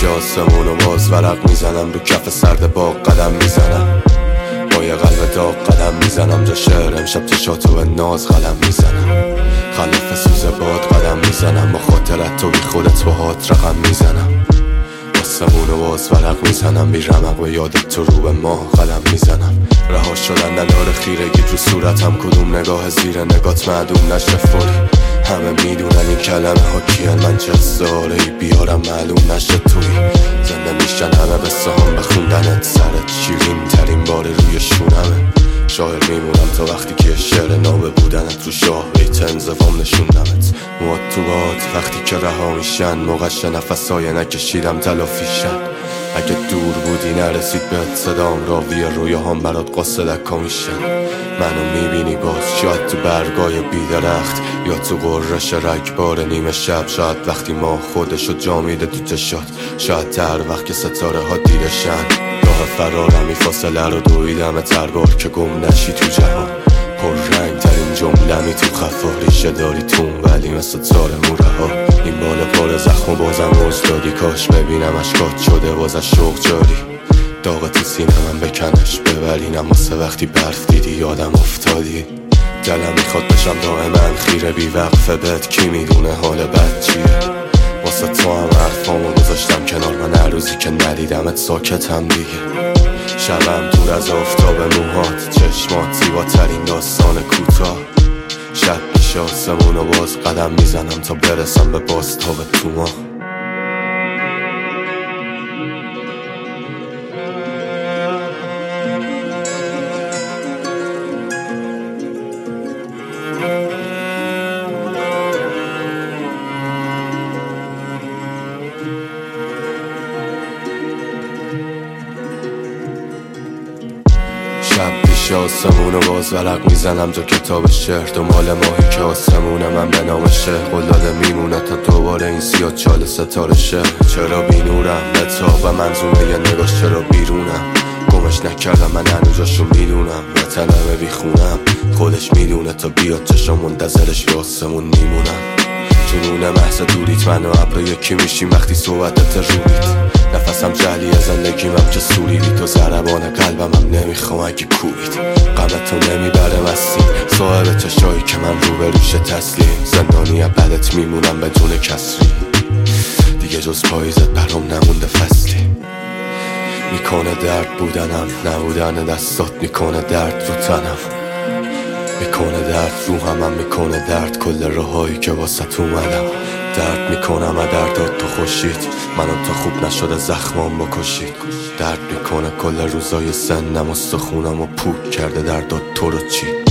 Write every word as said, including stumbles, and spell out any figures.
آسمون و باز ورق میزنم، رو کف سرد باغ قدم میزنم، با یه قلب داغ قدم میزنم، جا شعر امشب چشاتو به ناز قلم میزنم، خلف سوز باد قدم میزنم، با خاطرت تو بی خودت با هات رقم میزنم، آسمون و باز ورق میزنم، بی رمق و یادت تو رو به ماه قلم میزنم، رها شدن نداره خیرگی رو صورتم، کدوم نگاه زیر نگات معدوم نشه فوری، همه میدونن این کلمه ها کیان، من چه ساله بیارم معلوم نشه توی زنده میشن همه به سهام بخوندنت، سرت شیرین ترین بار روی شونمه، شاعر میمونم تا وقتی که شعر نابه بودنت رو شاه بیت انزوام نشوندمت، مواد تو باد وقتی که رها میشن، موقعش نفسای نکشیدم تلافیشن، اگه دور بودی نرسید بهت صدام، راوی رویاهام برات قصه دکا میشن، منو میبینی باز شاید تو برگای بیدرخت، یا تو قررش رگبار نیمه شب، شاید وقتی ما خودشو جا میده تو چشات، شاید تر وقت که ستاره ها دیدشن، راه فرارم ای فاصله رو دویدم تربار که گم نشی تو جهان، پر رنگ ترین جمله می تو خفا، ریشه داری تون ولی مثل تار موره ها، این بالا پر زخم و بازم اجدادی، کاش ببینم اشکات شده بازش شوق جاری، داغ تو سینه من بکنش ببرینم، واسه وقتی برف دیدی یادم افتادی، دلم میخواد بشم دائما خیره بی وقفه بهت، کی میدونه حال بد چیه، واسه تو هم حرفامو گذاشتم کنار، من هر روزی که ندیدمت ساکتم دیگه، شبم دور از آفتاب موهات، چشمات زیباترین داستان کوتاه، شب میشه آسمون و باز قدم میزنم تا برسم به بازتاب تو ماه. شب پیش آسمون و باز ورق میزنم، جا کتاب شعر دنبال ماهی که آسمون من به نام شعر قلاده میمونه تا دوباره این سیاه چال ستاره شه، چرا بی نورم بتاب و منظومه یه نگاش، چرا بیرونم گمش نکردم من هنو جاشو میدونم، وطنمه بی خونم خودش میدونه تا بیاد چشم منتظرش به آسمون میمونم، جنون محض دوریت من و ابرو یکی میشیم وقتی صحبتت رویت، نفسم جلی از زندگیمم که سوریدی، تو ضربان قلبمم نمیخوام اگه کوبید، غمتو نمیبره مستی، صاحب چشایی که من رو به روش تسلیم، زندانی بدت میمونم بدون کسری، دیگه جز پاییزت برام نمونده فصلی، میکنه درد بودنم نبودن دستات، میکنه درد رو تنم، میکنه درد رو همم، میکنه درد کل راهایی که واسه اومدم، درد میکنم و دردات تو خوشید، منو تا خوب نشده زخمام بکشید، درد میکنه کل روزای سنم، استخونم و پوک کرده دردات تو رو چی.